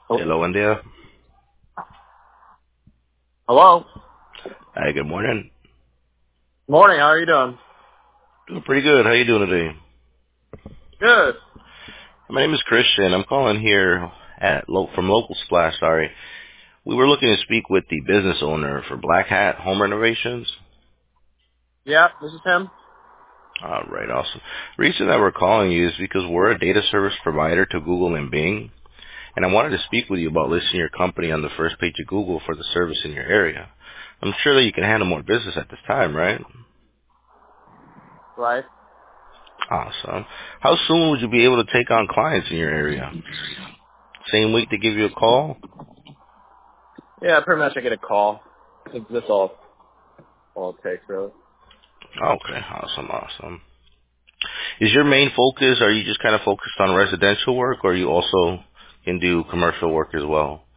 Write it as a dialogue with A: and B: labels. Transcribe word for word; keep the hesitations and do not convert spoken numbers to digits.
A: Oh,
B: Hello, India.
A: hello.
B: Hi, good morning.
A: Morning. How are you doing?
B: Doing pretty good. How you doing today?
A: Good.
B: My name is Christian. I'm calling here at lo- from Local Splash. Sorry, we were looking to speak with the business owner for Black Hat Home Renovations.
A: Yeah, this is him.
B: All right, awesome. The reason that we're calling you is because we're a data service provider to Google and Bing, and I wanted to speak with you about listing your company on the first page of Google for the service in your area. I'm sure that you can handle more business at this time, right?
A: Right.
B: Awesome. How soon would you be able to take on clients in your area? Same week to give you a call?
A: Yeah, pretty much I get a call. That's that's all, all it takes, really.
B: Okay, awesome, awesome. Is your main focus, are you just kind of focused on residential work, or you also can do commercial work as well?